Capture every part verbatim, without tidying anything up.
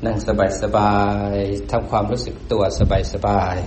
นั่งสบายๆทำความรู้สึกตัวสบาย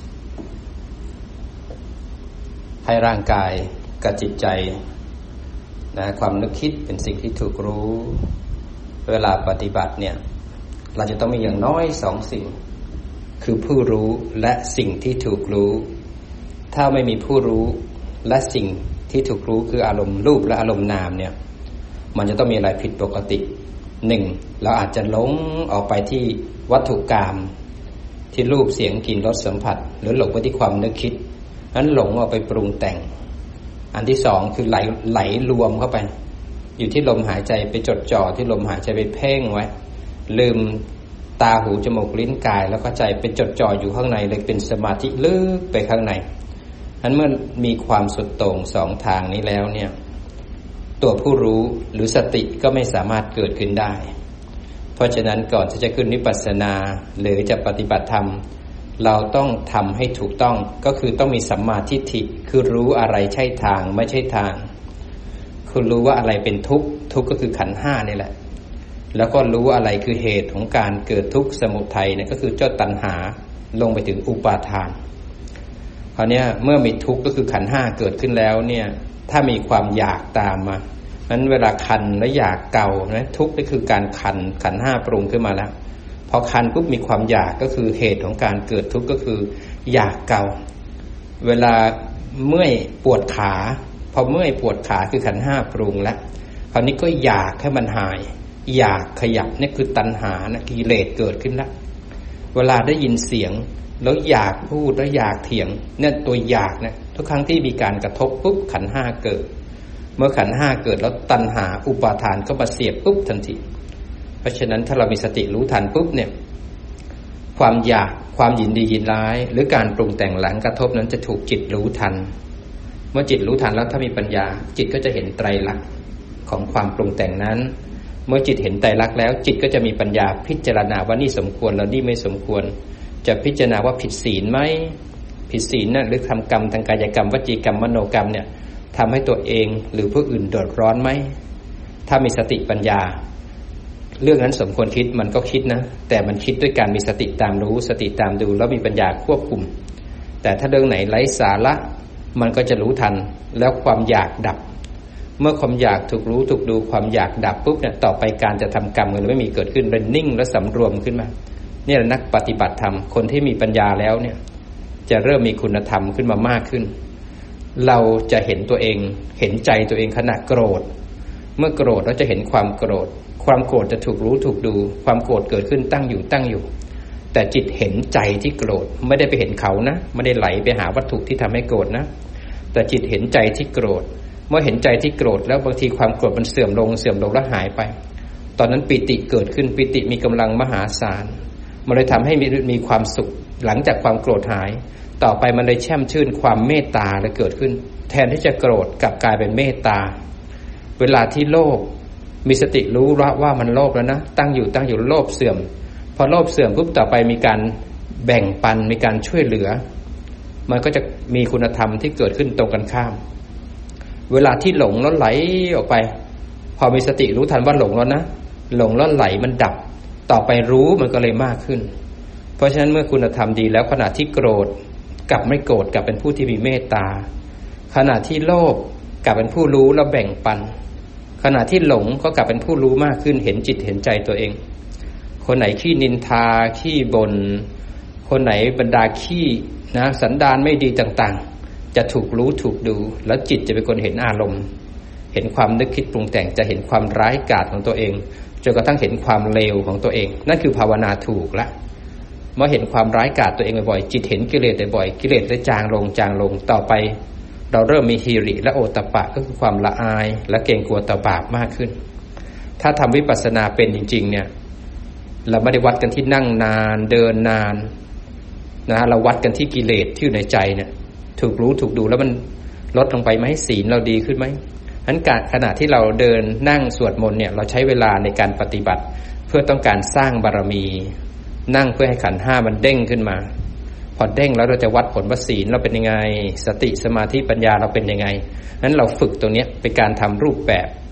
ๆให้ร่างกายกับจิตใจนะความนึกคิดเป็นสิ่งที่ถูกรู้เวลาปฏิบัติเนี่ยเราจะต้องมีอย่างน้อยสองสิ่งคือผู้รู้และสิ่งที่ถูกรู้ถ้าไม่มีผู้รู้และสิ่งที่ถูกรู้คืออารมณ์รูปและอารมณ์นามเนี่ยมันจะต้องมีอะไรผิดปกติหนึ่งเราอาจจะหลงออกไปที่วัตถุกรรมที่รูปเสียงกลิ่นรสสัมผัสหรือหลงไปที่ความนึกคิดนั้นหลงออกไปปรุงแต่งอันที่สองคือไหลไหลรวมเข้าไปอยู่ที่ลมหายใจไปจดจ่อที่ลมหายใจไปเพ่งไว้ลืมตาหูจมูกลิ้นกายแล้วก็ใจไปจดจ่ออยู่ข้างในเลยเป็นสมาธิลึกไปข้างในนั้นเมื่อมีความสุดโต่งสองทางนี้แล้วเนี่ยตัวผู้รู้หรือสติก็ไม่สามารถเกิดขึ้นได้เพราะฉะนั้นก่อนที่จะขึ้นวิปัสสนาหรือจะปฏิบัติธรรมเราต้องทำให้ถูกต้องก็คือต้องมีสัมมาทิฏฐิคือรู้อะไรใช่ทางไม่ใช่ทางคือรู้ว่าอะไรเป็นทุกข์ทุกข์ก็คือขันธ์ห้านี่แหละแล้วก็รู้ว่าอะไรคือเหตุของการเกิดทุกข์สมุทัยเนี่ยก็คือเจ้าตัณหาลงไปถึงอุปาทานคราวนี้เมื่อมีทุกข์ก็คือขันธ์ห้าเกิดขึ้นแล้วเนี่ยถ้ามีความอยากตามมานั้นเวลาคันและอยากเกานะทุกข์ก็คือการคันขันธ์ห้าปรุงขึ้นมาแล้วพอคันปุ๊บมีความอยากก็คือเหตุของการเกิดทุกข์ก็คืออยากเกาเวลาเมื่อยปวดขาพอเมื่อยปวดขาคือขันธ์ห้าปรุงแล้วคราวนี้ก็อยากให้มันหายอยากขยับนี่คือตัณหานะกิเลสเกิดขึ้นแล้วเวลาได้ยินเสียงแล้วอยากพูดแล้วอยากเถียงเนี่ยตัวอยากนะทุกครั้งที่มีการกระทบปุ๊บขันธ์ห้าเกิดเมื่อขันธ์ห้าเกิดแล้วตัณหาอุปาทานก็มาเสียบปุ๊บทันทีเพราะฉะนั้นถ้าเรามีสติรู้ทันปุ๊บเนี่ยความอยากความยินดียินร้ายหรือการปรุงแต่งหลังกระทบนั้นจะถูกจิตรู้ทันเมื่อจิตรู้ทันแล้วถ้ามีปัญญาจิตก็จะเห็นไตรลักษณ์ของความปรุงแต่งนั้นเมื่อจิตเห็นไตรลักษณ์แล้วจิตก็จะมีปัญญาพิจารณาว่านี่สมควรแล้วนี่ไม่สมควรจะพิจารณาว่าผิดศีลไหมผิดศีลนะหรือทำกรรมทางกายกรรมวจีกรรมมโนกรรมเนี่ยทำให้ตัวเองหรือผู้อื่นเดือดร้อนไหมถ้ามีสติปัญญาเรื่องนั้นสมควรคิดมันก็คิดนะแต่มันคิดด้วยการมีสติตามรู้สติตามดูแล้วมีปัญญาควบคุมแต่ถ้าเรื่องไหนไร้สาระมันก็จะรู้ทันแล้วความอยากดับเมื่อความอยากถูกรู้ถูกดูความอยากดับปุ๊บเนี่ยต่อไปการจะทำกรรมมันไม่มีเกิดขึ้นเป็นนิ่งและสำรวมขึ้นมาเนี่ยนักปฏิบัติธรรมคนที่มีปัญญาแล้วเนี่ยจะเริ่มมีคุณธรรมขึ้นมามากขึ้นเราจะเห็นตัวเองเห็นใจตัวเองขณะโกรธเมื่อโกรธเราจะเห็นความโกรธความโกรธจะถูกรู้ถูกดูความโกรธเกิดขึ้นตั้งอยู่ตั้งอยู่แต่จิตเห็นใจที่โกรธไม่ได้ไปเห็นเขานะไม่ได้ไหลไปหาวัตถุที่ทำให้โกรธนะแต่จิตเห็นใจที่โกรธเมื่อเห็นใจที่โกรธแล้วบางทีความโกรธมันเสื่อมลงเสื่อมลงแล้วหายไปตอนนั้นปิติเกิดขึ้นปิติมีกำลังมหาศาลมันเลยทำให้มีมีความสุขหลังจากความโกรธหายต่อไปมันเลยแช่มชื่นความเมตตาเลยเกิดขึ้นแทนที่จะโกรธกลับกลายเป็นเมตตาเวลาที่โลภมีสติรู้ว่ามันโลภแล้วนะตั้งอยู่ตั้งอยู่โลภเสื่อมพอโลภเสื่อมปุ๊บต่อไปมีการแบ่งปันมีการช่วยเหลือมันก็จะมีคุณธรรมที่เกิดขึ้นตรงกันข้ามเวลาที่หลงแล้วไหลออกไปพอมีสติรู้ทันว่าหลงแล้วนะหลงแล้วไหลมันดับต่อไปรู้มันก็เลยมากขึ้นเพราะฉะนั้นเมื่อคุณธรรมดีแล้วขณะที่โกรธกลับไม่โกรธกลับเป็นผู้ที่มีเมตตาขณะที่โลภกลับเป็นผู้รู้แล้วแบ่งปันขณะที่หลงก็กลับเป็นผู้รู้มากขึ้นเห็นจิตเห็นใจตัวเองคนไหนขี้นินทาขี้บ่นคนไหนบรรดาขี้นะสันดานไม่ดีต่างๆจะถูกรู้ถูกดูแล้วจิตจะเป็นคนเห็นอารมณ์เห็นความนึกคิดปรุงแต่งจะเห็นความร้ายกาจของตัวเองจนกระทั่งเห็นความเลวของตัวเองนั่นคือภาวนาถูกละเมื่อเห็นความร้ายกาจตัวเองบ่อยๆจิตเห็นกิเลสบ่อยๆกิเลสได้จางลงจางลงต่อไปเราเริ่มมีฮีริและโอตตัปปะก็คือความละอายและเกรงกลัวต่อบาปมากขึ้นถ้าทำวิปัสสนาเป็นจริงๆเนี่ยเราไม่ได้วัดกันที่นั่งนานเดินนานนะเราวัดกันที่กิเลสที่อยู่ในใจเนี่ยถูกรู้ถูกดูแล้วมันลดลงไปไหมศีลเราดีขึ้นไหมฉะนั้นขณะที่เราเดินนั่งสวดมนต์เนี่ยเราใช้เวลาในการปฏิบัติเพื่อต้องการสร้างบารมีนั่งเพื่อให้ขันธ์ห้ามันเด้งขึ้นมาพอเด้งแล้วเราจะวัดผลว่าศีลเราเป็นยังไงสติสมาธิปัญญาเราเป็นยังไงนั้นเราฝึกตรงนี้เป็นการทำรูปแบบ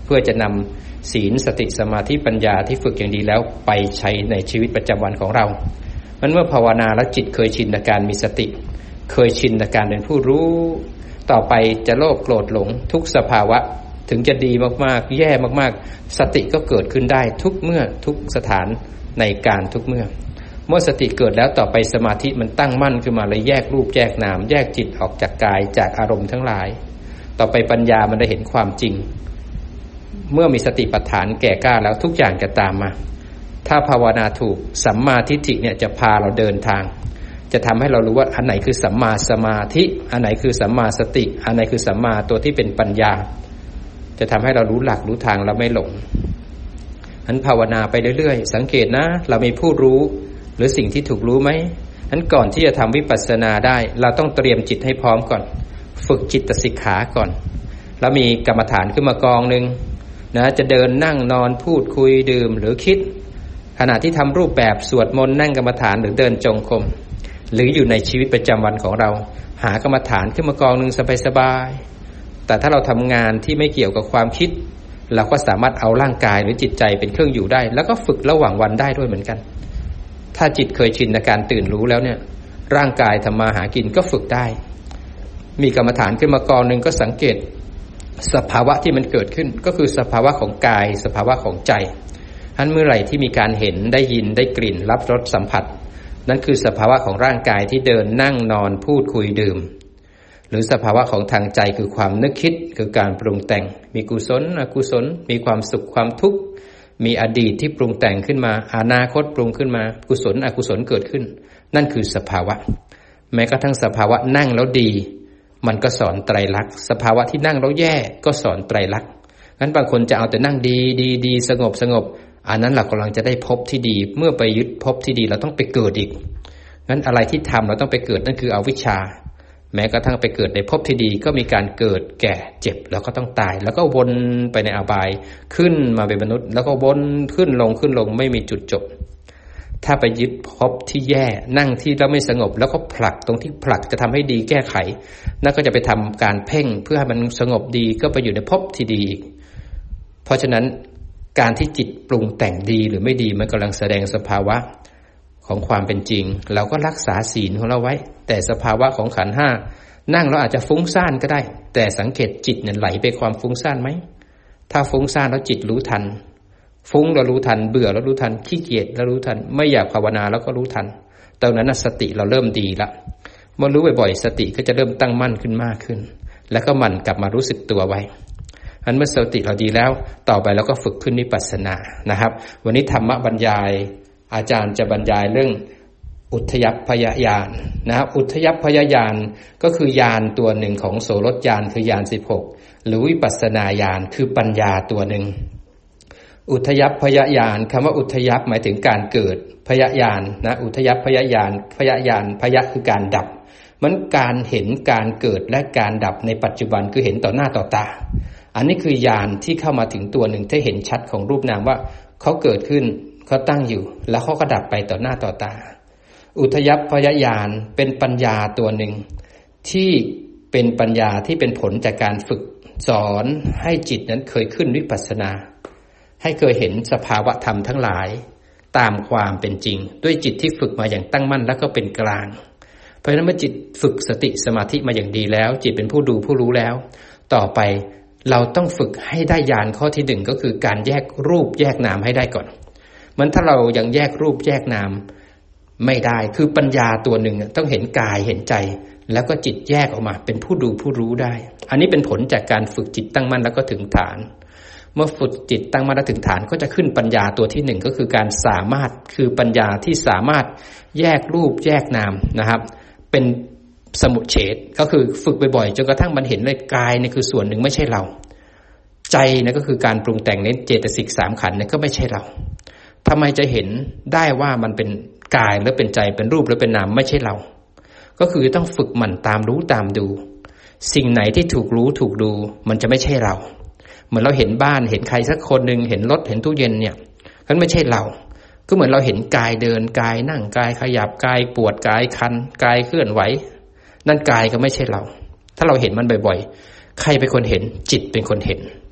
เพื่อจะนำศีลสติสมาธิปัญญาที่ฝึกอย่างดีแล้วไปใช้ในชีวิตประจำวันของเรามันเมื่อภาวนาแล้วจิตเคยชินในการมีสติเคยชินในการเป็นผู้รู้ต่อไปจะโลภโกรธหลงทุกสภาวะถึงจะดีมากๆแย่มากๆสติก็เกิดขึ้นได้ทุกเมื่อทุกสถานในการทุกเมื่อเมื่อสติเกิดแล้วต่อไปสมาธิมันตั้งมั่นขึ้นมาเลยแยกรูปแยกนามแยกจิตออกจากกายจากอารมณ์ทั้งหลายต่อไปปัญญามันได้เห็นความจริงเมื่อมีสติปัฏฐานแก่กล้าแล้วทุกอย่างจะตามมาถ้าภาวนาถูกสัมมาทิฏฐิเนี่ยจะพาเราเดินทางจะทำให้เรารู้ว่าอันไหนคือสัมมาสมาธิอันไหนคือสัมมาสติอันไหนคือสัมมาตัวที่เป็นปัญญาจะทำให้เรารู้หลักรู้ทางแล้วไม่หลงอันภาวนาไปเรื่อยๆสังเกตนะเรามีผู้รู้หรือสิ่งที่ถูกรู้ไหมอันก่อนที่จะทำวิปัสสนาได้เราต้องเตรียมจิตให้พร้อมก่อนฝึกจิตสิกขาก่อนแล้วมีกรรมฐานขึ้นมากองนึงนะจะเดินนั่งนอนพูดคุยดื่มหรือคิดขณะที่ทำรูปแบบสวดมนต์นั่งกรรมฐานหรือเดินจงกรมหรืออยู่ในชีวิตประจำวันของเราหากรรมฐานขึ้นมากองนึงสบายๆแต่ถ้าเราทำงานที่ไม่เกี่ยวกับความคิดเราก็สามารถเอาร่างกายหรือจิตใจเป็นเครื่องอยู่ได้แล้วก็ฝึกระหว่างวันได้ด้วยเหมือนกันถ้าจิตเคยชินในการตื่นรู้แล้วเนี่ยร่างกายทำมาหากินก็ฝึกได้มีกรรมฐานขึ้นมากองนึงก็สังเกตสภาวะที่มันเกิดขึ้นก็คือสภาวะของกายสภาวะของใจอันเมื่อไหร่ที่มีการเห็นได้ยินได้กลิ่นรับรสสัมผัสนั่นคือสภาวะของร่างกายที่เดินนั่งนอนพูดคุยดื่มหรือสภาวะของทางใจคือความนึกคิดคือการปรุงแต่งมีกุศลอกุศลมีความสุขความทุกข์มีอดีตที่ปรุงแต่งขึ้นมาอนาคตปรุงขึ้นมากุศลอกุศลเกิดขึ้นนั่นคือสภาวะแม้กระทั่งสภาวะนั่งแล้วดีมันก็สอนไตรลักษณ์สภาวะที่นั่งแล้วแย่ก็สอนไตรลักษณ์งั้นบางคนจะเอาแต่นั่งดีดีดีสงบสงบอันนั้นเรากำลังจะได้พบที่ดีเมื่อไปยึดพบที่ดีเราต้องไปเกิดอีกงั้นอะไรที่ทำเราต้องไปเกิดนั่นคืออวิชชาแม้กระทั่งไปเกิดในภพที่ดีก็มีการเกิดแก่เจ็บแล้วก็ต้องตายแล้วก็วนไปในอบายขึ้นมาเป็นมนุษย์แล้วก็วนขึ้นลงขึ้นลงไม่มีจุดจบถ้าไปยึดภพที่แย่นั่งที่แล้วไม่สงบแล้วก็ผลักตรงที่ผลักจะทำให้ดีแก้ไขนั่นก็จะไปทำการเพ่งเพื่อให้มันสงบดีก็ไปอยู่ในภพที่ดีเพราะฉะนั้นการที่จิตปรุงแต่งดีหรือไม่ดีมันกำลังแสดงสภาวะของความเป็นจริงเราก็รักษาศีลของเราไว้แต่สภาวะของขันธ์ห้านั่งแล้วอาจจะฟุ้งซ่านก็ได้แต่สังเกตจิตเนี่ยไหลไปความฟุ้งซ่านไหมถ้าฟุ้งซ่านแล้วจิตรู้ทันฟุ้งแล้วรู้ทันเบื่อแล้วรู้ทันขี้เกียจแล้วรู้ทันไม่อยากภาวนาแล้วก็รู้ทันตอนนั้นสติเราเริ่มดีละเมื่อรู้บ่อยๆสติก็จะเริ่มตั้งมั่นขึ้นมากขึ้นแล้วก็หมั่นกลับมารู้สึกตัวไว้อันเมื่อสติเราดีแล้วต่อไปเราก็ฝึกขึ้นวิปัสสนานะครับวันนี้ธรรมบรรยายอาจารย์จะบรรยายเรื่องอุทยัพพยญาณนะครับอุทยัพพยญาณก็คือญาณตัวหนึ่งของโสรถญาณคือญาณสิบหกหรือวิปัสสนาญาณคือปัญญาตัวหนึ่งอุทยัพพยญาณคำว่าอุทยัพหมายถึงการเกิดพยญาณนะอุทยัพพยญาณพยญาณพยคือการดับมันการเห็นการเกิดและการดับในปัจจุบันคือเห็นต่อหน้าต่อตาอันนี้คือญาณที่เข้ามาถึงตัวหนึ่งที่เห็นชัดของรูปนามว่าเขาเกิดขึ้นเขาตั้งอยู่แล้วเขาก็ดับไปต่อหน้าต่อตาอุทยัพพยญาณเป็นปัญญาตัวหนึ่งที่เป็นปัญญาที่เป็นผลจากการฝึกสอนให้จิตนั้นเคยขึ้นวิปัสสนาให้เคยเห็นสภาวะธรรมทั้งหลายตามความเป็นจริงด้วยจิตที่ฝึกมาอย่างตั้งมั่นแล้วก็เป็นกลางเพราะฉะนั้นเมื่อจิตฝึกสติสมาธิมาอย่างดีแล้วจิตเป็นผู้ดูผู้รู้แล้วต่อไปเราต้องฝึกให้ได้ญาณข้อที่หนึ่งก็คือการแยกรูปแยกนามให้ได้ก่อนมันถ้าเรายังแยกรูปแยกนามไม่ได้คือปัญญาตัวหนึ่งต้องเห็นกายเห็นใจแล้วก็จิตแยกออกมาเป็นผู้ดูผู้รู้ได้อันนี้เป็นผลจากการฝึกจิตตั้งมั่นแล้วก็ถึงฐานเมื่อฝึกจิตตั้งมั่นแล้วถึงฐานก็จะขึ้นปัญญาตัวที่หนึ่งก็คือการสามารถคือปัญญาที่สามารถแยกรูปแยกนามนะครับเป็นสมุจเฉทก็คือฝึกบ่อยๆจนกระทั่งมันเห็นเลยกายนี่คือส่วนหนึ่งไม่ใช่เราใจนี่ก็คือการปรุงแต่งในเจตสิกสามขันธ์นี่ก็ไม่ใช่เราทำไมจะเห็นได้ว่ามันเป็นกายหรือเป็นใจเป็นรูปหรือเป็นนามไม่ใช่เราก็คือต้องฝึกหมั่นตามรู้ตามดูสิ่งไหนที่ถูกรู้ถูกดูมันจะไม่ใช่เราเหมือนเราเห็นบ้านเห็นใครสักคนหนึ่งเห็นรถเห็นตู้เย็นเนี่ยมันไม่ใช่เราก็เหมือนเราเห็นกายเดินกายนั่งกายขยับกายปวดกายคันกายเคลื่อนไหวนั่นกายก็ไม่ใช่เราถ้าเราเห็นมันบ่อยๆใครเป็นคนเห็นจิตเป็นคนเห็น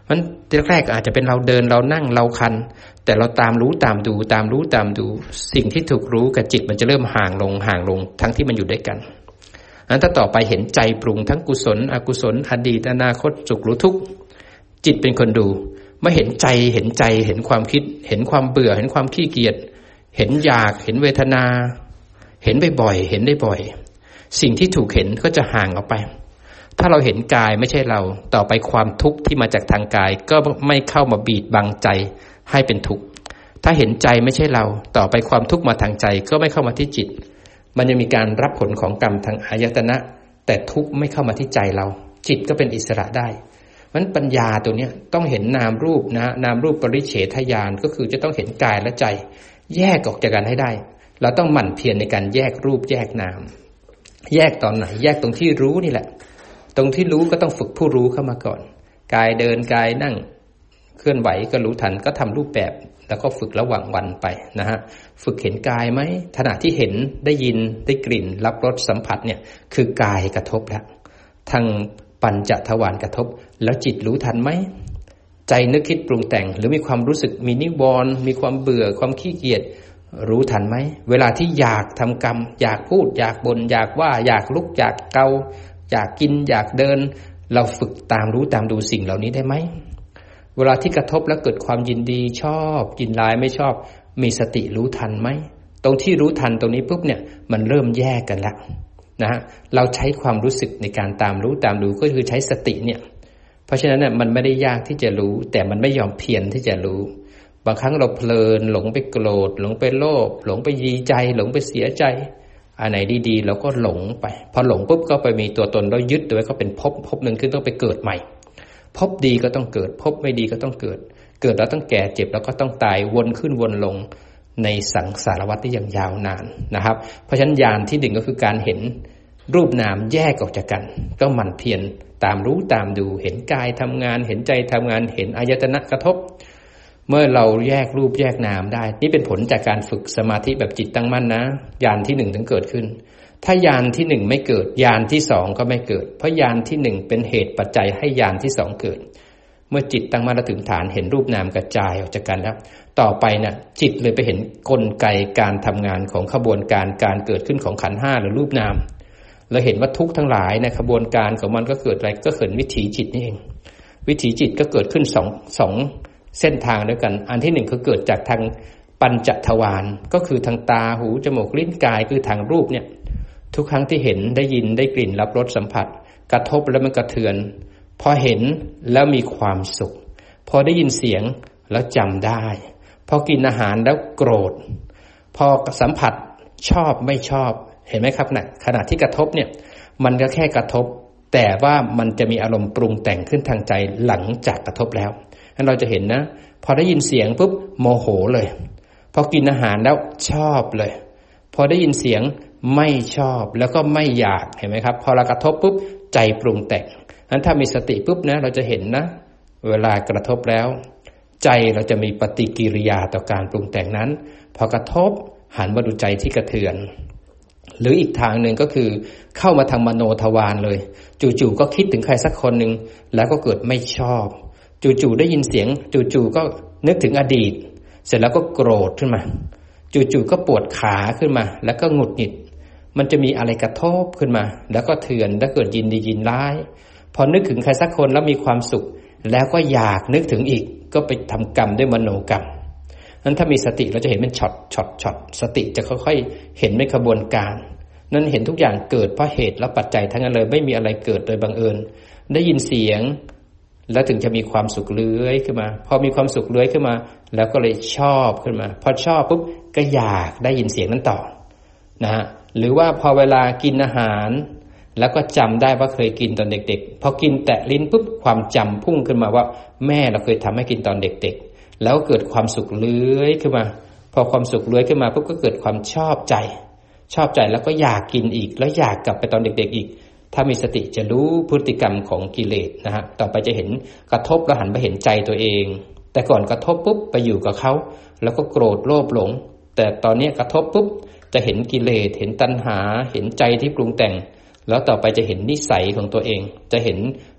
มันแรกๆอาจจะเป็นเราเดินเรานั่งเราคันแต่เราตามรู้ตามดูตามรู้ตามดูสิ่งที่ถูกรู้กับจิตมันจะเริ่มห่างลงห่างลงทั้งที่มันอยู่ด้วยกันนั้นถ้าต่อไปเห็นใจปรุงทั้งกุศลอกุศลอดีตอนาคตสุขหรือทุกข์จิตเป็นคนดูเมื่อเห็นใจเห็นใจเห็นความคิดเห็นความเบื่อเห็นความขี้เกียจเห็นอยากเห็นเวทนาเห็นบ่อยๆเห็นได้บ่อยสิ่งที่ถูกเห็นก็จะห่างออกไปถ้าเราเห็นกายไม่ใช่เราต่อไปความทุกข์ที่มาจากทางกายก็ไม่เข้ามาบีบบังใจให้เป็นทุกข์ถ้าเห็นใจไม่ใช่เราต่อไปความทุกข์มาทางใจก็ไม่เข้ามาที่จิตมันยังมีการรับผลของกรรมทางอายตนะแต่ทุกข์ไม่เข้ามาที่ใจเราจิตก็เป็นอิสระได้เพราะฉะนั้นปัญญาตัวนี้ต้องเห็นนามรูปนะนามรูปปริเฉทญาณก็คือจะต้องเห็นกายและใจแยกออกจากกันให้ได้เราต้องหมั่นเพียรในการแยกรูปแยกนามแยกตอนไหนแยกตรงที่รู้นี่แหละตรงที่รู้ก็ต้องฝึกผู้รู้เข้ามาก่อนกายเดินกายนั่งเคลื่อนไหวก็รู้ทันก็ทำรูปแบบแล้วก็ฝึกระหว่างวันไปนะฮะฝึกเห็นกายไหมขณะที่เห็นได้ยินได้กลิ่นรับรสสัมผัสเนี่ยคือกายกระทบแล้วทางปัญจทวารกระทบแล้วจิตรู้ทันไหมใจนึกคิดปรุงแต่งหรือมีความรู้สึกมีนิวรณ์มีความเบื่อความขี้เกียจรู้ทันไหมเวลาที่อยากทำกรรมอยากพูดอยากบ่นอยากว่าอยากลุกอยากเกาอยากกินอยากเดินเราฝึกตามรู้ตามดูสิ่งเหล่านี้ได้ไหมเวลาที่กระทบแล้วเกิดความยินดีชอบยินร้ายไม่ชอบมีสติรู้ทันไหมตรงที่รู้ทันตรงนี้ปุ๊บเนี่ยมันเริ่มแยกกันแล้วนะฮะเราใช้ความรู้สึกในการตามรู้ตามดูก็คือใช้สติเนี่ยเพราะฉะนั้นเนี่ยมันไม่ได้ยากที่จะรู้แต่มันไม่ยอมเพียรที่จะรู้บางครั้งเราเพลินหลงไปโกรธหลงไปโลภหลงไปยีใจหลงไปเสียใจอันไหนดีๆเราก็หลงไปพอหลงปุ๊บก็ไปมีตัวตนเรายึดไว้ก็เป็นภพภพนึงขึ้นต้องไปเกิดใหม่ภพดีก็ต้องเกิดภพไม่ดีก็ต้องเกิดเกิดแล้วต้องแก่เจ็บแล้วก็ต้องตายวนขึ้นวนลงในสังสารวัฏที่ยังยาวนานนะครับเพราะฉะนั้นญาณที่หนึ่งก็คือการเห็นรูปนามแยกออกจากกันก็หมั่นเพียรตามรู้ตามดูเห็นกายทำงานเห็นใจทำงานเห็นอายตนะกระทบเมื่อเราแยกรูปแยกนามได้นี่เป็นผลจากการฝึกสมาธิแบบจิตตั้งมั่นนะญาณที่หนึ่งถึงเกิดขึ้นถ้าญาณที่หนึ่งไม่เกิดญาณที่สองก็ไม่เกิดเพราะญาณที่หนึ่งเป็นเหตุปัจจัยให้ญาณที่สองเกิดเมื่อจิตตั้งมั่นและถึงฐานเห็นรูปนามกระจายออกจากกันแล้วต่อไปนะจิตเลยไปเห็นกลไกการทำงานของขบวนการการเกิดขึ้นของขันธ์ห้าหรือรูปนามเราเห็นว่าทุกข์ทั้งหลายในขบวนการของมันก็เกิดอะไรก็เกิดวิถีจิตนี่เองวิถีจิตก็เกิดขึ้นสองสองเส้นทางด้วยกันอันที่หนึ่งคือเกิดจากทางปัญจทวารก็คือทางตาหูจมูกลิ้นกายคือทางรูปเนี่ยทุกครั้งที่เห็นได้ยินได้กลิ่นรับรสสัมผัสกระทบแล้วมันกระเทือนพอเห็นแล้วมีความสุขพอได้ยินเสียงแล้วจำได้พอกินอาหารแล้วโกรธพอสัมผัสชอบไม่ชอบเห็นไหมครับนะขณะที่กระทบเนี่ยมันก็แค่กระทบแต่ว่ามันจะมีอารมณ์ปรุงแต่งขึ้นทางใจหลังจากกระทบแล้วงั้นเราจะเห็นนะพอได้ยินเสียงปุ๊บโมโหเลยพอกินอาหารแล้วชอบเลยพอได้ยินเสียงไม่ชอบแล้วก็ไม่อยากเห็นไหมครับพอเรากระทบปุ๊บใจปรุงแต่งงั้นถ้ามีสติปุ๊บนะเราจะเห็นนะเวลากระทบแล้วใจเราจะมีปฏิกิริยาต่อการปรุงแต่งนั้นพอกระทบหันมาดูใจที่กระเทือนหรืออีกทางหนึ่งก็คือเข้ามาทางมโนทวารเลยจู่ๆก็คิดถึงใครสักคนหนึ่งแล้วก็เกิดไม่ชอบจู่ๆได้ยินเสียงจู่ๆก็นึกถึงอดีตเสร็จแล้วก็โกรธขึ้นมาจู่ๆก็ปวดขาขึ้นมาแล้วก็หงุดหงิดมันจะมีอะไรกระทบขึ้นมาแล้วก็เถื่อนแล้วเกิดยินดียินร้ายพอนึกถึงใครสักคนแล้วมีความสุขแล้วก็อยากนึกถึงอีกก็ไปทำกรรมด้วยมโนกรรมนั้นถ้ามีสติเราจะเห็นเป็นช็อตช็อตช็อตสติจะค่อยๆเห็นในขบวนการนั้นเห็นทุกอย่างเกิดเพราะเหตุและปัจจัยทั้งนั้นเลยไม่มีอะไรเกิดโดยบังเอิญได้ยินเสียงแล้วถึงจะมีความสุขเลื้อยขึ้นมาพอมีความสุขเลื้อยขึ้นมาแล้วก็เลยชอบขึ้นมาพอชอบปุ๊บก็อยากได้ยินเสียงนั้นต่อนะฮะหรือว่าพอเวลากินอาหารแล้วก็จำได้ว่าเคยกินตอนเด็กๆพอกินแตะลิ้นปุ๊บความจำพุ่งขึ้นมาว่าแม่เราเคยทำให้กินตอนเด็กๆแล้วเกิดความสุขเลื้อยขึ้นมาพอความสุขเลื้อยขึ้นมาปุ๊บก็เกิดความชอบใจชอบใจแล้วก็อยากกินอีกแล้วอยากกลับไปตอนเด็กๆอีกถ้ามีสติจะรู้พฤติกรรมของกิเลสนะฮะต่อไปจะเห็นกระทบแล้วหันไปเห็นใจตัวเองแต่ก่อนกระทบปุ๊บไปอยู่กับเขาแล้วก็โกรธโลภหลงแต่ตอนนี้กระทบปุ๊บจะเห็นกิเลสเห็นตัณหาเห็นใจที่ปรุงแต่งแล้วต่อไปจะเห็นนิสัยของตัวเองจะเห็น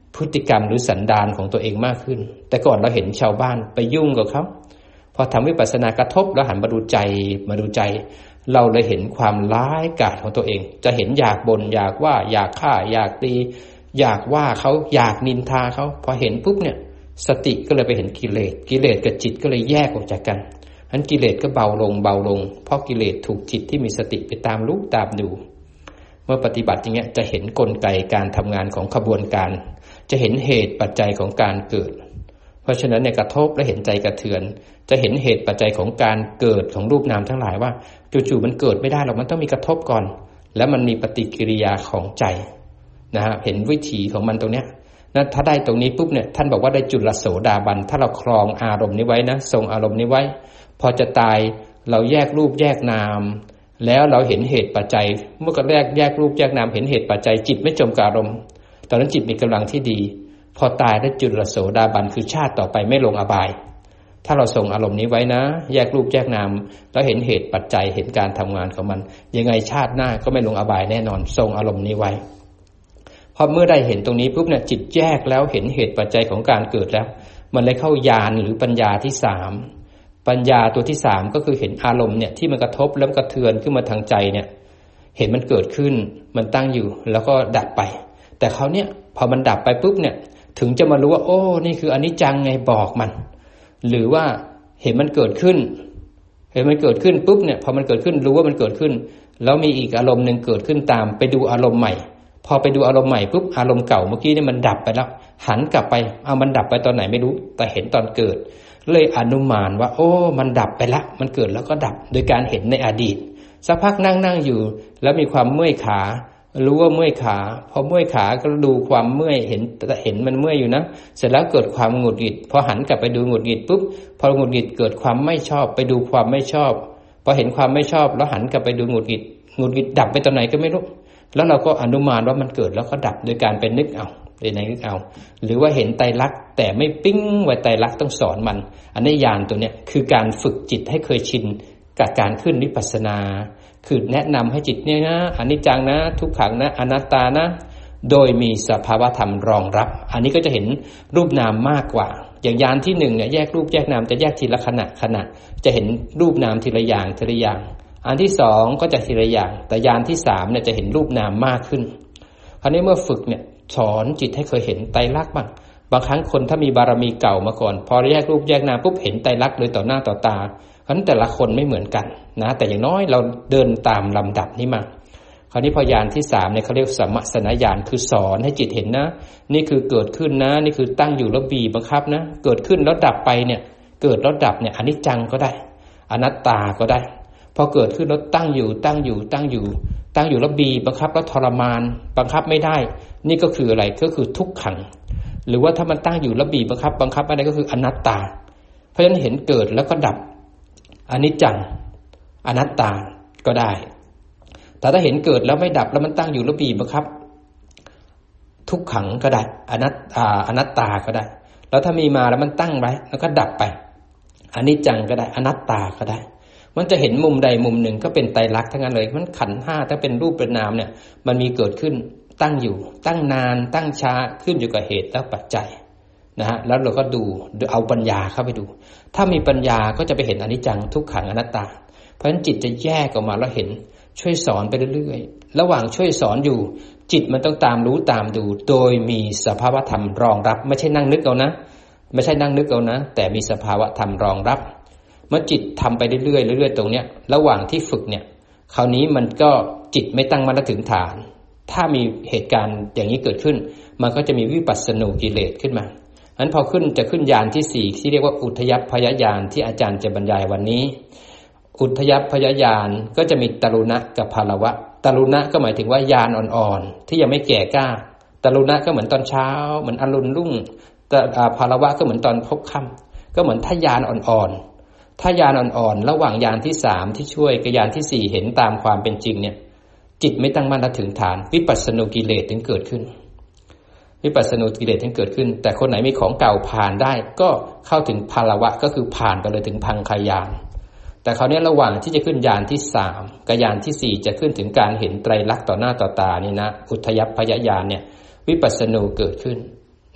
พฤติกรรมหรือสันดานของตัวเองมากขึ้นแต่ก่อนเราเห็นชาวบ้านไปยุ่งกับเขาพอทำวิปัสสนากระทบแล้วหันมาดูใจมาดูใจเราเลยเห็นความร้ายกาจของตัวเองจะเห็นอยากบ่นอยากว่าอยากฆ่าอยากตีอยากว่าเขาอยากนินทาเขาพอเห็นปุ๊บเนี่ยสติก็เลยไปเห็นกิเลสกิเลสกับจิตก็เลยแยกออกจากกันอันกิเลสก็เบาลงเบาลงเพราะกิเลสถูกจิตที่มีสติไปตามรู้ตามดูเมื่อปฏิบัติอย่างเงี้ยจะเห็นกลไกการทำงานของขบวนการจะเห็นเหตุปัจจัยของการเกิดเพราะฉะนั้นในกระทบและเห็นใจกระเทือนจะเห็นเหตุปัจจัยของการเกิดของรูปนามทั้งหลายว่าจู่ๆมันเกิดไม่ได้หรอกมันต้องมีกระทบก่อนแล้วมันมีปฏิกิริยาของใจนะฮะเห็นวิถีของมันตรงเนี้ยนะถ้าได้ตรงนี้ปุ๊บเนี่ยท่านบอกว่าได้จุลโสดาบันถ้าเราครองอารมณ์นี้ไว้นะทรงอารมณ์นี้ไว้พอจะตายเราแยกรูปแยกนามแล้วเราเห็นเหตุปัจจัยเมื่อก็แรกแยกรูปแยกนามเห็นเหตุปัจจัยจิตไม่จมกับอารมณ์ตอนนั้นจิตมีกำลังที่ดีพอตายได้จุลโสดาบันคือชาติต่อไปไม่ลงอบายถ้าเราทรงอารมณ์นี้ไว้นะแยกรูปแยกนามแล้วเห็นเหตุปัจจัยเห็นการทำงานของมันยังไงชาติหน้าก็ไม่ลงอบายแน่นอนทรงอารมณ์นี้ไว้พอเมื่อได้เห็นตรงนี้ปุ๊บเนี่ยจิตแยกแล้วเห็นเหตุปัจจัยของการเกิดแล้วมันเลยเข้าญาณหรือปัญญาที่สามปัญญาตัวที่สามก็คือเห็นอารมณ์เนี่ยที่มันกระทบแล้วกระเทือนขึ้นมาทางใจเนี่ยเห็นมันเกิดขึ้นมันตั้งอยู่แล้วก็ดับไปแต่เขาเนี่ยพอมันดับไปปุ๊บเนี่ยถึงจะมารู้ว่าโอ้นี่คืออนิจจังไงบอกมันหรือว่าเห็นมันเกิดขึ้นเห็นมันเกิดขึ้นปุ๊บเนี่ยพอมันเกิดขึ้นรู้ว่ามันเกิดขึ้นแล้วมีอีกอารมณ์นึงเกิดขึ้นตามไปดูอารมณ์ใหม่พอไปดูอารมณ์ใหม่ปุ๊บอารมณ์เก่าเมื่อกี้เนี่ยมันดับไปแล้วหันกลับไปเอามันดับไปตอนไหนไม่รู้แต่เห็นตอนเกิดเลยอนุมานว่าโอ้มันดับไปละมันเกิดแล้วก็ดับโดยการเห็นในอดีตสักพักนั่งนั่งอยู่แล้วมีความเมื่อยขารู้ว่าเมื่อยขาพอเมื่อยขาก็ดูความเมื่อยเห็นเห็นมันเมื่อยอยู่นะเสร็จแล้วเกิดความหงุดหงิดพอหันกลับไปดูหงุดหงิดปุ๊บพอหงุดหงิดเกิดความไม่ชอบไปดูความไม่ชอบพอเห็นความไม่ชอบแล้วหันกลับไปดูหงุดหงิดหงุดหงิดดับไปตอนไหนก็ไม่รู้แล้วเราก็อนุมานว่ามันเกิดแล้วก็ดับโดยการเป็นนึกเอาโดยในนึกเอาหรือว่าเห็นไตรลักษณ์แต่ไม่ปิ้งไว้ไตรลักษณ์ต้องสอนมันอันนี้ญาณตัวเนี้ยคือการฝึกจิตให้เคยชินกับการขึ้นวิปัสสนาคือแนะนำให้จิตเนี่ยนะอนิจจังนะทุกขังนะอนัตตานะโดยมีสภาวธรรมรองรับอันนี้ก็จะเห็นรูปนามมากกว่าอย่างญาณที่หนึ่งเนี่ยแยกรูปแยกนามจะแยกทีละขณะขณะจะเห็นรูปนามทีละอย่างทีละอย่างอันที่สองก็จะทีละอย่างแต่ญาณที่สามเนี่ยจะเห็นรูปนามมากขึ้นคราวนี้เมื่อฝึกเนี่ยสอนจิตให้เคยเห็นไตรลักษณ์บ้างบางครั้งคนถ้ามีบารมีเก่ามาก่อนพอแยกรูปแยกนามปุ๊บเห็นไตรลักษณ์เลยต่อหน้าต่อตาเพราะฉะนั้นแต่ละคนไม่เหมือนกันนะแต่อย่างน้อยเราเดินตามลำดับนี้มาคราวนี้พอญาณที่สามเนี่ยเขาเรียกสัมมัสสนญาณคือสอนให้จิตเห็นนะนี่คือเกิดขึ้นนะนี่คือตั้งอยู่แล้วบีบบังคับนะเกิดขึ้นแล้วดับไปเนี่ยเกิดแล้วดับเนี่ยอนิจจังก็ได้อนัตตาก็ได้พอเกิดขึ้นแล้วตั้งอยู่ตั้งอยู่ตั้งอยู่ตั้งอยู่แล้วบีบบังคับแล้วทรมานบังคับไม่ได้นี่ก็คืออะไรก็คือทุกขังหรือว่าถ้ามันตั้งอยู่แล้วบีบบังคับบังคับไม่ได้ก็คืออนัตตาเพราะฉะนั้นเห็นเกิดแล้วก็ดับอนิจจังอนัตตาก็ได้แต่ถ้าเห็นเกิดแล้วไม่ดับแล้วมันตั้งอยู่แล้วบีบบังคับทุกขังก็ได้อนัตตาอนัตตาก็ได้แล้วถ้ามีมาแล้วมันตั้งไว้แล้วก็ดับไปอนิจจังก็ได้อนัตตาก็ได้มันจะเห็นมุมใดมุมหนึ่งก็เป็นไตรลักษณ์ทั้งนั้นเลยมันขันธ์ห้าถ้าเป็นรูปเป็นนามเนี่ยมันมีเกิดขึ้นตั้งอยู่ตั้งนานตั้งช้าขึ้นอยู่กับเหตุและปัจจัยนะฮะแล้วเราก็ดูเอาปัญญาเข้าไปดูถ้ามีปัญญาก็จะไปเห็นอนิจจังทุกขังอนัตตาเพราะฉะนั้นจิตจะแยกออกมาแล้วเห็นช่วยสอนไปเรื่อยๆระหว่างช่วยสอนอยู่จิตมันต้องตามรู้ตามดูโดยมีสภาวธรรมรองรับไม่ใช่นั่งนึกเอานะไม่ใช่นั่งนึกเอานะแต่มีสภาวธรรมรองรับเมื่อจิตทำไปเรื่อยๆเรื่อยๆตรงเนี้ยระหว่างที่ฝึกเนี่ยคราวนี้มันก็จิตไม่ตั้งมั่นถึงฐานถ้ามีเหตุการณ์อย่างนี้เกิดขึ้นมันก็จะมีวิปัสสนูกิเลสขึ้นมาฉะนั้นพอขึ้นจะขึ้นญาณที่สี่ที่เรียกว่าอุทยัพพยญาณที่อาจารย์จะบรรยายวันนี้อุทยัพพยญาณก็จะมีตรุณะกับภารวะตรุณะก็หมายถึงว่าญาณอ่อนๆที่ยังไม่แก่กล้าตรุณะก็เหมือนตอนเช้าเหมือนอรุณรุ่งแต่ภารวะก็เหมือนตอนพบค่ำก็เหมือนถ้าญาณอ่อนๆถ้าญาณอ่อนๆระหว่างญาณที่สามที่ช่วยกับญาณที่สี่เห็นตามความเป็นจริงเนี่ยจิตไม่ตั้งมั่นถึงฐานวิปัสสนูกิเลสถึงเกิดขึ้นวิปัสสนูกิเลสถึงเกิดขึ้นแต่คนไหนมีของเก่าผ่านได้ก็เข้าถึงภารวะก็คือผ่านไปเลยถึงพังคายานแต่คราวนี้ระหว่างที่จะขึ้นญาณที่สามกับญาณที่สี่จะขึ้นถึงการเห็นไตรลักษณ์ต่อหน้าต่อตานี่นะอุทยัพพยญาณเนี่ยวิปัสสนูเกิดขึ้น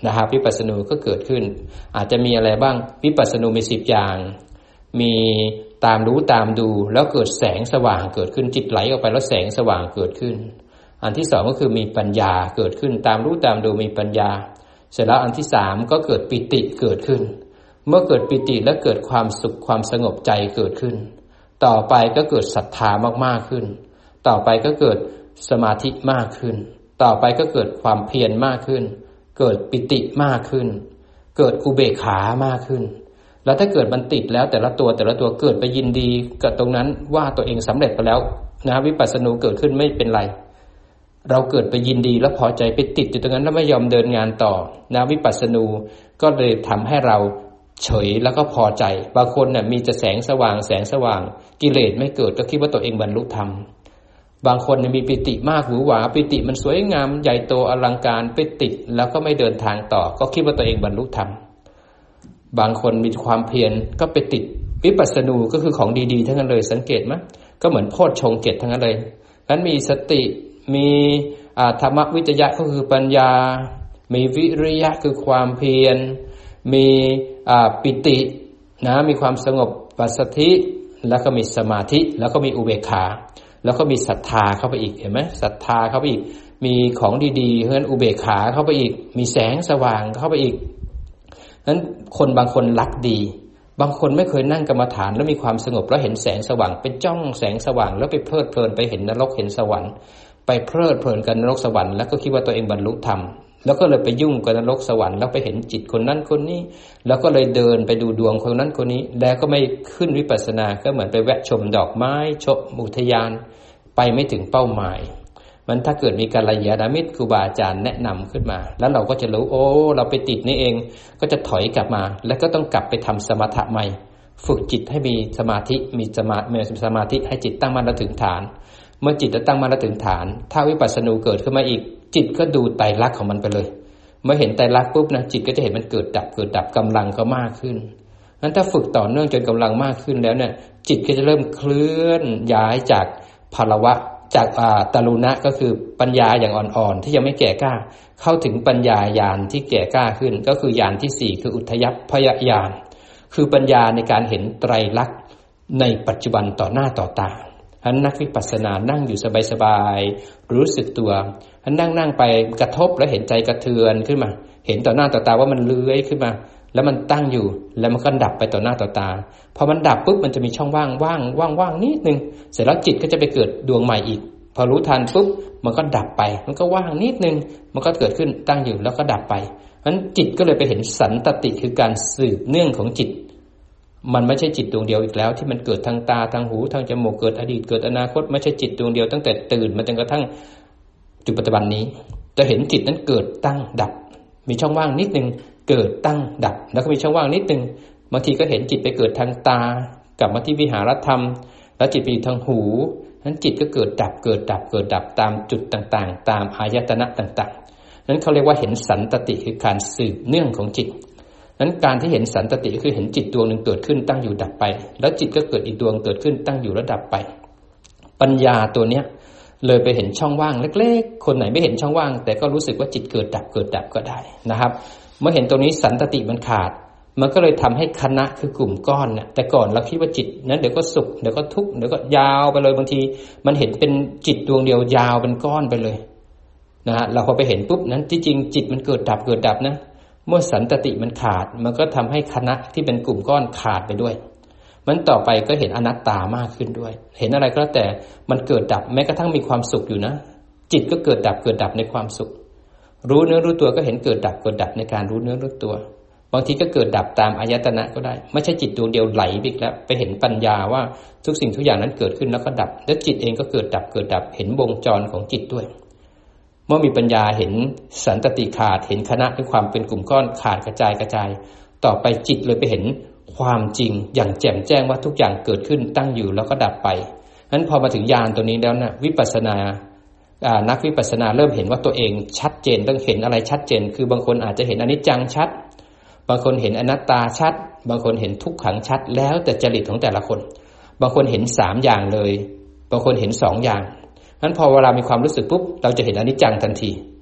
นะครับวิปัสสนูก็เกิดขึ้นอาจจะมีอะไรบ้างวิปัสสนูมีสิบอย่างมีตามรู้ตามดูแล้วเกิดแสงสว่างเกิดขึ้นจิตไหลออกไปแล้วแสงสว่างเกิดขึ้นอันที่สองก็คือมีปัญญาเกิดขึ้นตามรู้ตามดูมีปัญญาเสร็จแล้วอันที่สามก็เกิดปิติเกิดขึ้นเมื่อเกิดปิติแล้วเกิดความสุขความสงบใจเกิดขึ้นต่อไปก็เกิดศรัทธามากๆขึ้นต่อไปก็เกิดสมาธิมากขึ้นต่อไปก็เกิดความเพียรมากขึ้นเกิดปิติมากขึ้นเกิดอุเบกขามากขึ้นแล้วถ้าเกิดมันติดแล้วแต่ละตัวแต่ละตัวเกิดไปยินดีกับตรงนั้นว่าตัวเองสำเร็จไปแล้วนะวิปัสสนูเกิดขึ้นไม่เป็นไรเราเกิดไปยินดีแล้วพอใจไปติดอยู่ตรงนั้นแล้วไม่ยอมเดินงานต่อนะวิปัสสนูก็เลยทำให้เราเฉยแล้วก็พอใจบางคนเนี่ยมีแต่แสงสว่างแสงสว่างกิเลสไม่เกิดก็คิดว่าตัวเองบรรลุธรรมบางคนมีปิติมากหวือหวาปิติมันสวยงามใหญ่โตอลังการไปติดแล้วก็ไม่เดินทางต่อก็คิดว่าตัวเองบรรลุธรรมบางคนมีความเพียรก็ไปติดวิปัสสนูก็คือของดีๆทั้งนั้นเลยสังเกตมั้ยก็เหมือนโพชฌงค์เจ็ดทั้งนั้นเลยงั้นมีสติมีธรรมวิจยะก็คือปัญญามีวิริยะคือความเพียรมีปิตินะมีความสงบปัสสัทธิแล้วก็มีสมาธิแล้วก็มีอุเบกขาแล้วก็มีศรัทธาเข้าไปอีกเห็นไหมศรัทธาเข้าไปอีกมีของดีๆเพราะฉะนั้นอุเบกขาเข้าไปอีกมีแสงสว่างเข้าไปอีกนั้นคนบางคนรักดีบางคนไม่เคยนั่งกรรมฐานแล้วมีความสงบแล้วเห็นแสงสว่างเป็นจ้องแสงสว่างแล้วไปเพลิดเพลินไปเห็นนรกเห็นสวรรค์ไปเพลิดเพลินกันนรกสวรรค์แล้วก็คิดว่าตัวเองบรรลุธรรมแล้วก็เลยไปยุ่งกับนรกสวรรค์แล้วไปเห็นจิตคนนั้นคนนี้แล้วก็เลยเดินไปดูดวงคนนั้นคนนี้แล้วก็ไม่ขึ้นวิปัสสนาก็เหมือนไปแวะชมดอกไม้ชมอุทยานไปไม่ถึงเป้าหมายมันถ้าเกิดมีกัลยาณมิตรครูบาอาจารย์แนะนำขึ้นมาแล้วเราก็จะรู้โอ้เราไปติดนี่เองก็จะถอยกลับมาแล้วก็ต้องกลับไปทำสมถะใหม่ฝึกจิตให้มีสมาธิมีสมามีสมาธิให้จิตตั้งมั่นและถึงฐานเมื่อจิตตั้งมั่นและถึงฐานถ้าวิปัสสนูเกิดขึ้นมาอีกจิตก็ดูไตรลักษณ์ของมันไปเลยเมื่อเห็นไตรลักษณ์ปุ๊บนะจิตก็จะเห็นมันเกิดดับเกิดดับกำลังก็มากขึ้นนั้นถ้าฝึกต่อเนื่องจนกำลังมากขึ้นแล้วเนี่ยจิตก็จะเริ่มเคลื่อนย้ายจากภาวะจากตรุณะก็คือปัญญาอย่างอ่อนๆที่ยังไม่แก่กล้าเข้าถึงปัญญาญาณที่แก่กล้าขึ้นก็คือญาณที่สี่คืออุทยัพพยญาณคือปัญญาในการเห็นไตรลักษณ์ในปัจจุบันต่อหน้าต่อตาท่านนักวิปัสสนานั่งอยู่สบายๆรู้สึกตัวท่านนั่งๆไปกระทบแล้วเห็นใจกระเทือนขึ้นมาเห็นต่อหน้าต่อตาว่ามันเลื้อยขึ้นมาแล้วมันตั้งอยู่แล้วมันก็ดับไปต่อหน้าต่อตาพอมันดับปุ๊บมันจะมีช่องว่างว่างว่างว่างนิดนึงเสร็จแล้วจิตก็จะไปเกิดดวงใหม่อีกพอรู้ทันปุ๊บมันก็ดับไปมันก็ว่างนิดนึงมันก็เกิดขึ้นตั้งอยู่แล้วก็ดับไปเพราะฉะนั้นจิตก็เลยไปเห็นสันตติคือการสืบเนื่องของจิตมันไม่ใช่จิตดวงเดียวอีกแล้วที่มันเกิดทางตาทางหูทางจมูกเกิดอดีตเกิดอนาคตไม่ใช่จิตดวงเดียวตั้งแต่ตื่นมาจนกระทั่งจุดปัจจุบันนี้จะเห็นจิตนั้นเกิดตั้งดับมีช่องว่างนิดนึงเกิดตั้งดับแล้วก็มีช่องว่างนิดนึงบางทีก็เห็นจิตไปเกิดทางตากลับมาที่วิหารธรรมแล้วจิตไปทางหูนั้นจิตก็เกิดดับเกิดดับเกิดดับตามจุดต่างๆตามอายตนะต่างๆนั้นเขาเรียกว่าเห็นสันตติคือการสืบเนื่องของจิตนั้นการที่เห็นสันตติคือเห็นจิตดวงนึงเกิดขึ้นตั้งอยู่ดับไปแล้วจิตก็เกิดอีกดวงเกิดขึ้นตั้งอยู่แล้วดับไปปัญญาตัวเนี้ยเลยไปเห็นช่องว่างเล็กๆคนไหนไม่เห็นช่องว่างแต่ก็รู้สึกว่าจิตเกิดดับเกิดดับก็ได้นะครับเมื่อเห็นตรงนี้สันตติมันขาดมันก็เลยทำให้คณะคือกลุ่มก้อนเนี่ยแต่ก่อนเราคิดว่าจิตนั้นเดี๋ยวก็สุขเดี๋ยวก็ทุกข์เดี๋ยวก็ยาวไปเลยบางทีมันเห็นเป็นจิตดวงเดียวยาวเป็นก้อนไปเลยนะฮะเราพอไปเห็นปุ๊บนั้นที่จริงจิตมันเกิดดับเกิดดับนะเมื่อสันตติมันขาดมันก็ทำให้คณะที่เป็นกลุ่มก้อนขาดไปด้วยมันต่อไปก็เห็นอนัตตามากขึ้นด้วยเห็นอะไรก็แล้วแต่มันเกิดดับแม้กระทั่งมีความสุขอยู่นะจิตก็เกิดดับเกิดดับในความสุขรู้เนื้อรู้ตัวก็เห็นเกิดดับเกิดดับในการรู้เนื้อรู้ตัวบางทีก็เกิดดับตามอายตนะก็ได้ไม่ใช่จิตดวงเดียวไหลไปแล้วไปเห็นปัญญาว่าทุกสิ่งทุกอย่างนั้นเกิดขึ้นแล้วก็ดับแล้วจิตเองก็เกิดดับเกิดดับเห็นวงจรของจิตด้วยเมื่อมีปัญญาเห็นสันตติขาดเห็นคณะด้วยความเป็นกลุ่มก้อนขาดกระจายกระจายต่อไปจิตเลยไปเห็นความจริงอย่างแจ่มแจ้งว่าทุกอย่างเกิดขึ้นตั้งอยู่แล้วก็ดับไปนั้นพอมาถึงญาณตัวนี้แล้วนะวิปัสสนานักวิปัสสนาเริ่มเห็นว่าตัวเองชัดเจนต้องเห็นอะไรชัดเจนคือบางคนอาจจะเห็นอนิจจังชัดบางคนเห็นอนัตตาชัดบางคนเห็นทุกขังชัดแล้วแต่จริตของแต่ละคนบางคนเห็นสามอย่างเลยบางคนเห็นสองอย่างนั้นพอเวลามีความรู้สึกปุ๊บเราจะเห็นอนิจจังทันที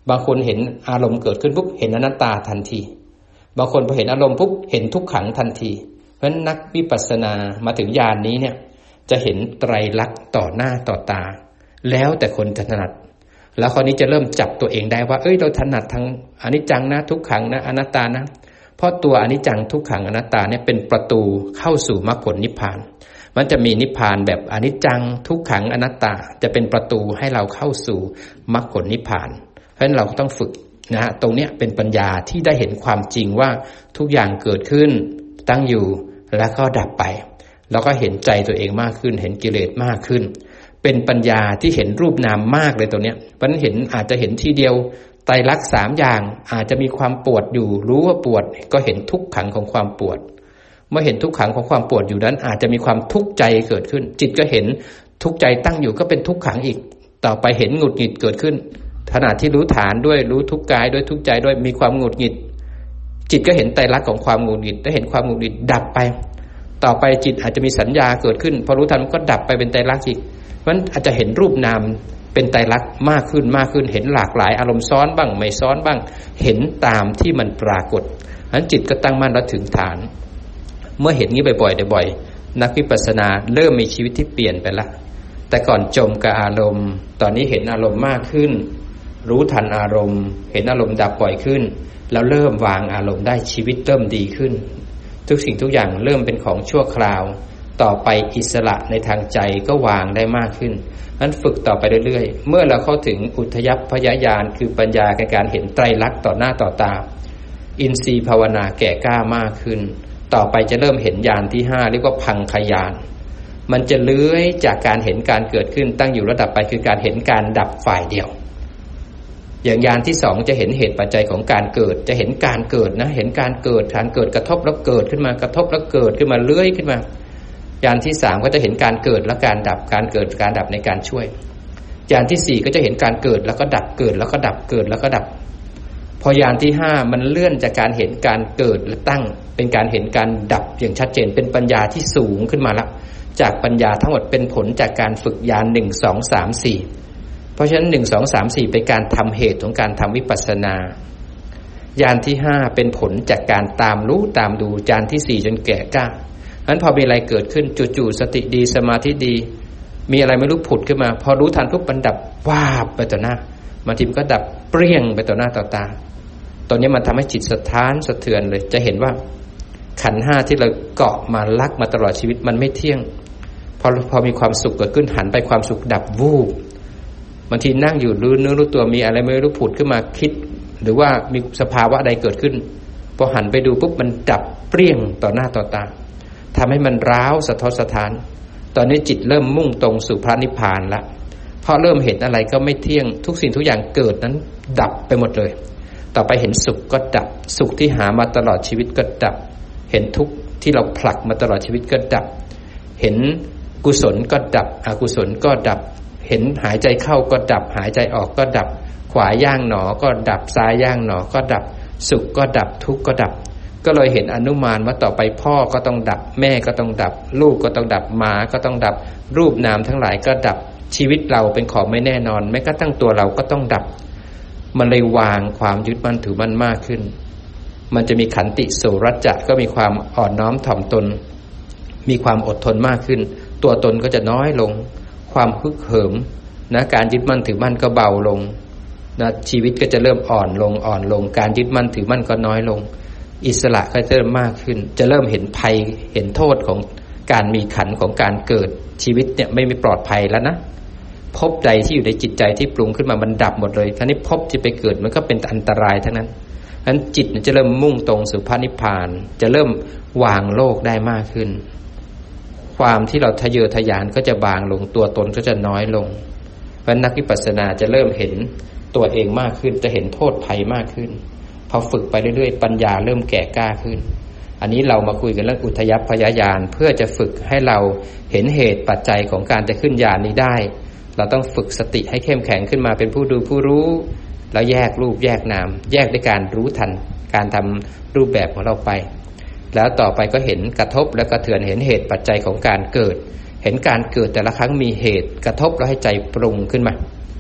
บางคนเห็นอารมณ์เกิดขึ้นปุ๊บเห็นอนัตตาทันทีบางคนพอเห็นอารมณ์ปุ๊บเห็นทุกขังทันทีเพราะฉะนั้นนักวิปัสสนามาถึงญาณนี้เนี่ยจะเห็นไตรลักษณ์ต่อหน้าต่อตาแล้วแต่คนจะถนัดแล้วคราวนี้จะเริ่มจับตัวเองได้ว่าเอ้ยเราถนัดทางอนิจจังนะทุกขังนะอนัตตานะเพราะตัวอนิจจังทุกขังอนัตตาเนี่ยเป็นประตูเข้าสู่มรรคผลนิพพานมันจะมีนิพพานแบบอนิจจังทุกขังอนัตตาจะเป็นประตูให้เราเข้าสู่มรรคผลนิพพานเพราะฉะนั้นเราต้องฝึกนะฮะตรงเนี้ยเป็นปัญญาที่ได้เห็นความจริงว่าทุกอย่างเกิดขึ้นตั้งอยู่แล้วก็ดับไปแล้วก็เห็นใจตัวเองมากขึ้นเห็นกิเลสมากขึ้นเป็นปัญญาที่เห็นรูปนามมากเลยตัวเนี้ยเพราะฉะนั้นเห็นอาจจะเห็นทีเดียวไตรลักษณ์สามอย่างอาจจะมีความปวดอยู่รู้ว่าปวดก็เห็นทุกขังของความปวดเมื่อเห็นทุกขังของความปวดอยู่นั้นอาจจะมีความทุกข์ใจเกิดขึ้นจิตก็เห็นทุกข์ใจตั้งอยู่ก็เป็นทุกขังอีกต่อไปเห็นหงุดหงิดเกิดขึ้นขณะที่รู้ฐานด้วยรู้ทุกกายด้วยทุกใจด้วยมีความหงุดหงิดจิตก็เห็นไตรลักษณ์ของความหงุดหงิดได้เห็นความหงุดหงิดดับไปต่อไปจิตอาจจะมีสัญญาเกิดขึ้นพอรู้ทันก็ดับไปเป็นไตรลักษณ์อีกเพราะฉะนั้นอาจจะเห็นรูปนามเป็นไตรลักษณ์มากขึ้นมากขึ้นเห็นหลากหลายอารมณ์ซ้อนบ้างไม่ซ้อนบ้างเห็นตามที่มันปรากฏฉะนั้นจิตก็ตั้งมั่นและถึงฐานเมื่อเห็นงี้บ่อยๆบ่อยๆนักวิปัสสนาเริ่มมีชีวิตที่เปลี่ยนไปละแต่ก่อนจมกับอารมณ์ตอนนี้เห็นอารมณ์มากขึ้นรู้ทันอารมณ์เห็นอารมณ์ดับบ่อยขึ้นแล้วเริ่มวางอารมณ์ได้ชีวิตเริ่มดีขึ้นทุกสิ่งทุกอย่างเริ่มเป็นของชั่วคราวต่อไปอิสระในทางใจก็วางได้มากขึ้นนั้นฝึกต่อไปเรื่อยๆเมื่อเราเข้าถึงอุทยัพพยญาณคือปัญญาในการเห็นไตรลักษณ์ต่อหน้าต่อตาอินทรีย์ภาวนาแก่กล้ามากขึ้นต่อไปจะเริ่มเห็นญาณที่ห้าเรียกว่าพังคญาณมันจะเลื้อยจากการเห็นการเกิดขึ้นตั้งอยู่ระดับไปคือการเห็นการดับฝ่ายเดียวอย่างญาณที่สองจะเห็นเหตุปัจจัยของการเกิดจะเห็นการเกิดนะเห็นการเกิดการเกิดกระทบแล้วเกิดขึ้นมากระทบแล้วเกิดขึ้นมาเลื้อยขึ้นมาญาณที่สามก็จะเห็นการเกิดและการดับการเกิดการดับในการช่วยญาณที่สี่ก็จะเห็นการเกิดแล้วก็ดับเกิดแล้วก็ดับเกิดแล้วก็ดับพอญาณที่ห้ามันเลื่อนจากการเห็นการเกิดและตั้งเป็นการเห็นการดับอย่างชัดเจนเป็นปัญญาที่สูงขึ้นมาแล้วจากปัญญาทั้งหมดเป็นผลจากการฝึกญาณหนึ่งสองสามสี่เพราะฉะนั้นหนึ่งสองสามสี่เป็นการทำเหตุของการทำวิปัสสนาญาณที่ห้าเป็นผลจากการตามรู้ตามดูญาณที่สี่จนแก่กล้านั้นพอมีอะไรเกิดขึ้นจู่ๆสติดีสมาธิดีมีอะไรไม่รู้ผุดขึ้นมาพอรู้ทันปุ๊บมันดับวาบไปต่อหน้าบางทีมันก็ดับเปรี้ยงไปต่อหน้าต่อตาตอนนี้มันทำให้จิตสะท้านสะเทือนเลยจะเห็นว่าขันธ์ห้าที่เราเกาะมาลักมาตลอดชีวิตมันไม่เที่ยงพอพอมีความสุขเกิดขึ้นหันไปความสุขดับวูบบางทีนั่งอยู่รู้เนื้อรู้ตัวมีอะไรไม่รู้ผุดขึ้นมาคิดหรือว่ามีสภาวะใดเกิดขึ้นพอหันไปดูปุ๊บมันดับเปรี้ยงต่อหน้าต่อตาทำให้มันร้าวสะท้อนสะท้านตอนนี้จิตเริ่มมุ่งตรงสู่พระนิพพานแล้วเพราะเริ่มเห็นอะไรก็ไม่เที่ยงทุกสิ่งทุกอย่างเกิดนั้นดับไปหมดเลยต่อไปเห็นสุขก็ดับสุขที่หามาตลอดชีวิตก็ดับเห็นทุกข์ที่เราผลักมาตลอดชีวิตก็ดับเห็นกุศลก็ดับอกุศลก็ดับเห็นหายใจเข้าก็ดับหายใจออกก็ดับขวาย่างหนอก็ดับซ้ายย่างหนอก็ดับสุขก็ดับทุกข์ก็ดับก็เลยเห็นอนุมานว่าต่อไปพ่อก็ต้องดับแม่ก็ต้องดับลูกก็ต้องดับหมาก็ต้องดับรูปนามทั้งหลายก็ดับชีวิตเราเป็นของไม่แน่นอนแม้กระทั่งตัวเราก็ต้องดับมันเลยวางความยึดมั่นถือมั่นมากขึ้นมันจะมีขันติโสรัจจะก็มีความอ่อนน้อมถ่อมตนมีความอดทนมากขึ้นตัวตนก็จะน้อยลงความฮึกเหิมนะการยึดมั่นถือมั่นก็เบาลงนะชีวิตก็จะเริ่มอ่อนลงอ่อนลงการยึดมั่นถือมั่นก็น้อยลงอิสระก็จะเริ่มมากขึ้นจะเริ่มเห็นภัยเห็นโทษของการมีขันธ์ของการเกิดชีวิตเนี่ยไม่มีปลอดภัยแล้วนะภพใดที่อยู่ในจิตใจที่ปรุงขึ้นมามันดับหมดเลยคราวนี้ภพที่ไปเกิดมันก็เป็นอันตรายทั้งนั้นฉะนั้นจิตจะเริ่มมุ่งตรงสู่พระนิพพานจะเริ่มวางโลกได้มากขึ้นความที่เราทะเยอทะยานก็จะบางลงตัวตนก็จะน้อยลงเพราะนักวิปัสสนาจะเริ่มเห็นตัวเองมากขึ้นจะเห็นโทษภัยมากขึ้นพอฝึกไปเรื่อยๆปัญญาเริ่มแก่กล้าขึ้นอันนี้เรามาคุยกันเรื่องอุทยัพพยญาณเพื่อจะฝึกให้เราเห็นเหตุปัจจัยของการจะขึ้นญาณนี้ได้เราต้องฝึกสติให้เข้มแข็งขึ้นมาเป็นผู้ดูผู้รู้แล้วแยกรูปแยกนามแยกด้วยการรู้ทันการทำรูปแบบของเราไปแล้วต่อไปก็เห็นกระทบและกระเทือนเห็นเหตุปัจจัยของการเกิดเห็นการเกิดแต่ละครั้งมีเหตุกระทบแล้วให้ใจปรุงขึ้นมา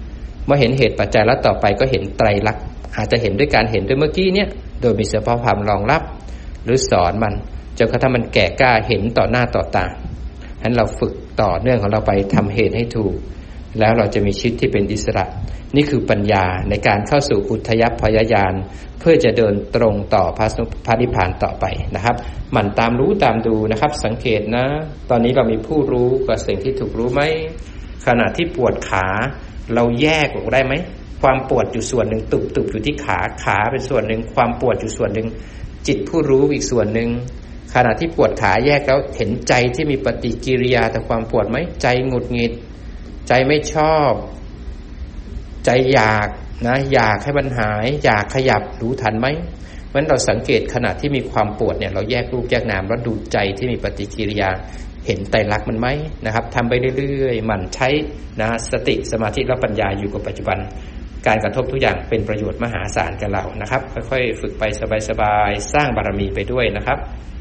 มื่อเห็นเหตุปัจจัยแล้วต่อไปก็เห็นไตรลักษณ์อาจจะเห็นด้วยการเห็นด้วยเมื่อกี้เนี่ยโดยมีสภาวะธรรมรองรับหรือสอนมันจนกระทั่งมันแก่กล้าเห็นต่อหน้าต่อตาฉะนั้นเราฝึกต่อเนื่องของเราไปทำเหตุให้ถูกแล้วเราจะมีชีวิตที่เป็นอิสระนี่คือปัญญาในการเข้าสู่อุทยพยญาณเพื่อจะเดินตรงต่อพระนิพพานต่อไปนะครับหมั่นตามรู้ตามดูนะครับสังเกตนะตอนนี้เรามีผู้รู้กับสิ่งที่ถูกรู้ไหมขณะที่ปวดขาเราแยกออกได้ไหมความปวดอยู่ส่วนหนึ่งตุบตุบอยู่ที่ขาขาเป็นส่วนหนึ่งความปวดอยู่ส่วนหนึ่งจิตผู้รู้อีกส่วนหนึ่งขณะที่ปวดขาแยกแล้วเห็นใจที่มีปฏิกิริยาต่อความปวดไหมใจหงุดหงิดใจไม่ชอบใจอยากนะอยากให้มันหายอยากขยับรู้ทันไหมเพราะฉะนั้นเราสังเกตขณะที่มีความปวดเนี่ยเราแยกรูปแยกนามแล้วดูใจที่มีปฏิกิริยาเห็นไตรลักษณ์มันไหมนะครับทำไปเรื่อยๆหมั่นใช้นะสติสมาธิและปัญญาอยู่กับปัจจุบันการกระทบทุกอย่างเป็นประโยชน์มหาศาลกับเรานะครับค่อยๆฝึกไปสบายๆสร้างบารมีไปด้วยนะครับ